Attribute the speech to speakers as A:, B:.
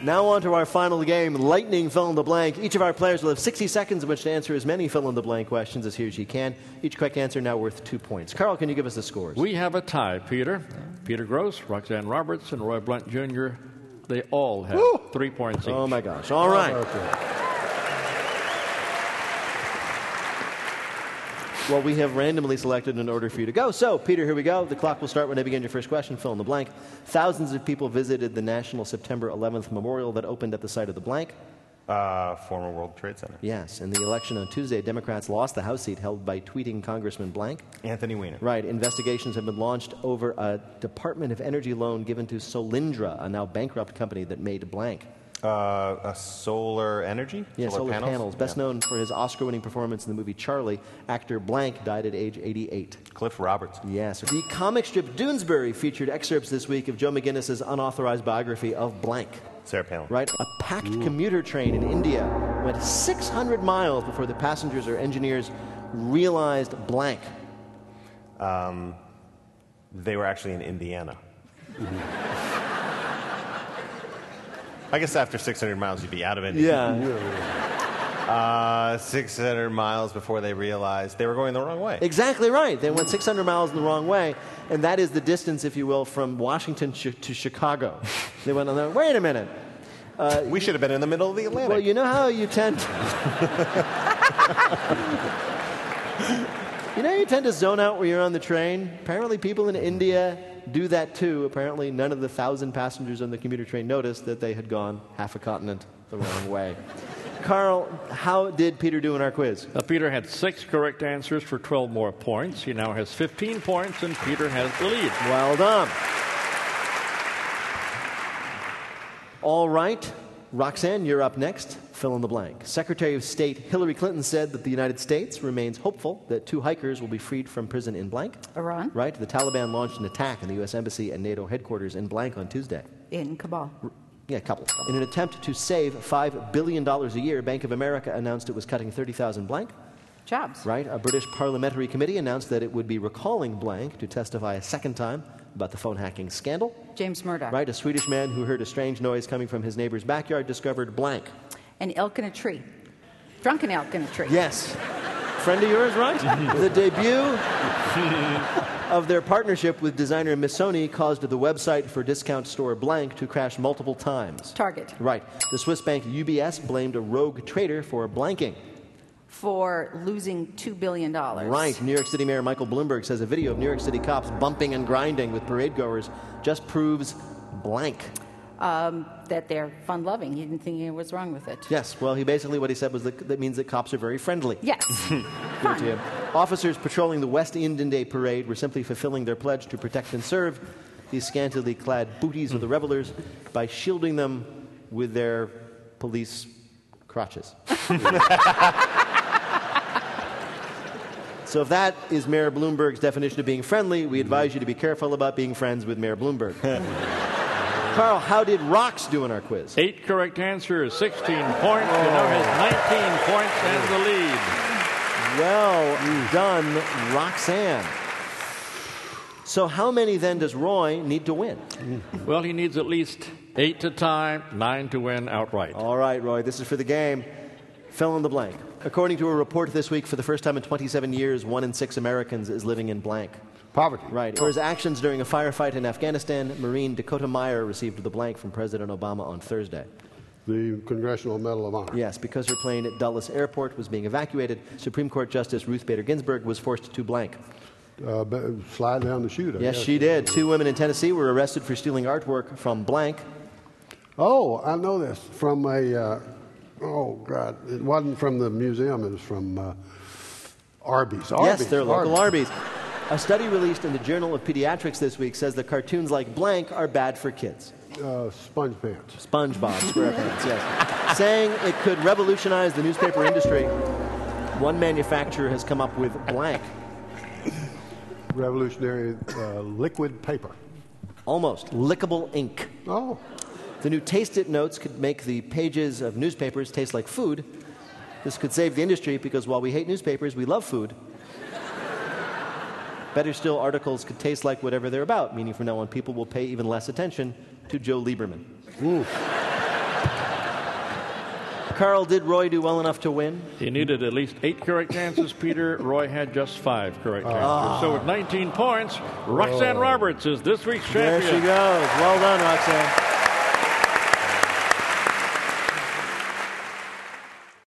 A: Now on to our final game, Lightning Fill in the Blank. Each of our players will have 60 seconds in which to answer as many fill in the blank questions as he or she can. Each correct answer now worth 2 points. Carl, can you give us the scores?
B: We have a tie, Peter. Peter Gross, Roxanne Roberts, and Roy Blunt Jr., they all have 3 points each.
A: Oh, my gosh. All right. Well, we have randomly selected an order for you to go. So, Peter, here we go. The clock will start when I begin your first question. Fill in the blank. Thousands of people visited the National September 11th Memorial that opened at the site of the blank.
C: Former World Trade Center.
A: Yes. In the election on Tuesday, Democrats lost the House seat held by tweeting Congressman blank.
C: Anthony Weiner.
A: Right. Investigations have been launched over a Department of Energy loan given to Solindra, a now bankrupt company that made blank.
C: A solar energy?
A: Yeah, solar panels. Best known for his Oscar-winning performance in the movie Charlie, actor blank died at age 88.
C: Cliff Roberts.
A: Yes. The comic strip Doonesbury featured excerpts this week of Joe McGinnis's unauthorized biography of blank.
C: Sarah Palin.
A: Right. A packed commuter train in India went 600 miles before the passengers or engineers realized blank.
C: They were actually in Indiana. I guess after 600 miles, you'd be out of Indiana.
A: Yeah.
C: 600 miles before they realized they were going the wrong way.
A: Exactly right. They went 600 miles in the wrong way, and that is the distance, if you will, from Washington to Chicago. They went on there. Wait a minute.
C: We should have been in the middle of the Atlantic.
A: Well, you know how you tend to zone out where you're on the train? Apparently people in India do that too. Apparently none of the 1,000 passengers on the commuter train noticed that they had gone half a continent the wrong way. Carl, how did Peter do in our quiz?
B: Peter had 6 correct answers for 12 more points. He now has 15 points, and Peter has the lead.
A: Well done. All right. Roxanne, you're up next. Fill in the blank. Secretary of State Hillary Clinton said that the United States remains hopeful that 2 hikers will be freed from prison in blank.
D: Iran.
A: Right. The Taliban launched an attack in the U.S. Embassy and NATO headquarters in blank on Tuesday.
D: In Kabul.
A: Yeah, a couple. In an attempt to save $5 billion a year, Bank of America announced it was cutting 30,000 blank.
D: Jobs.
A: Right. A British parliamentary committee announced that it would be recalling blank to testify a second time about the phone hacking scandal.
D: James Murdoch.
A: Right. A Swedish man who heard a strange noise coming from his neighbor's backyard discovered blank.
D: An elk in a tree. Drunken elk in a tree.
A: Yes. Friend of yours, right? The debut of their partnership with designer Missoni caused the website for discount store blank to crash multiple times.
D: Target.
A: Right. The Swiss bank UBS blamed a rogue trader for blanking.
D: For losing $2 billion.
A: Right. New York City Mayor Michael Bloomberg says a video of New York City cops bumping and grinding with parade goers just proves blank.
D: That they're fun-loving. He didn't think anything was wrong with it.
A: Yes. Well, what he said was that means that cops are very friendly.
D: Yes. Fun.
A: Officers patrolling the West Indian Day parade were simply fulfilling their pledge to protect and serve these scantily clad booties of the revelers by shielding them with their police crotches. So if that is Mayor Bloomberg's definition of being friendly, we advise you to be careful about being friends with Mayor Bloomberg. Carl, how did Rox do in our quiz?
B: 8 correct answers, 16 points. He now has 19 points and the lead.
A: Well done, Roxanne. So how many then does Roy need to win?
B: Well, he needs at least 8 to tie, 9 to win outright.
A: All right, Roy, this is for the game. Fill in the blank. According to a report this week, for the first time in 27 years, 1 in 6 Americans is living in blank.
E: Poverty.
A: Right. For his actions during a firefight in Afghanistan, Marine Dakota Meyer received the blank from President Obama on Thursday.
E: The Congressional Medal of Honor.
A: Yes, because her plane at Dulles Airport was being evacuated, Supreme Court Justice Ruth Bader Ginsburg was forced to blank.
E: Slide down the chute.
A: Yes, she did. 2 women in Tennessee were arrested for stealing artwork from blank.
E: Oh, I know this. From a, oh, God. It wasn't from the museum. It was from Arby's.
A: Yes, their local Arby's. A study released in the Journal of Pediatrics this week says that cartoons like blank are bad for kids.
E: Sponge Pants.
A: SpongeBob SquarePants, yes. Saying it could revolutionize the newspaper industry. One manufacturer has come up with blank.
E: Revolutionary liquid paper.
A: Almost. Lickable ink.
E: Oh.
A: The new Taste It notes could make the pages of newspapers taste like food. This could save the industry because while we hate newspapers, we love food. Better still, articles could taste like whatever they're about, meaning from now on people will pay even less attention to Joe Lieberman.
E: Ooh.
A: Carl, did Roy do well enough to win?
B: He needed at least 8 correct answers, Peter. Roy had just 5 correct answers. So with 19 points, Roxanne Roberts is this week's champion.
A: There she goes. Well done, Roxanne.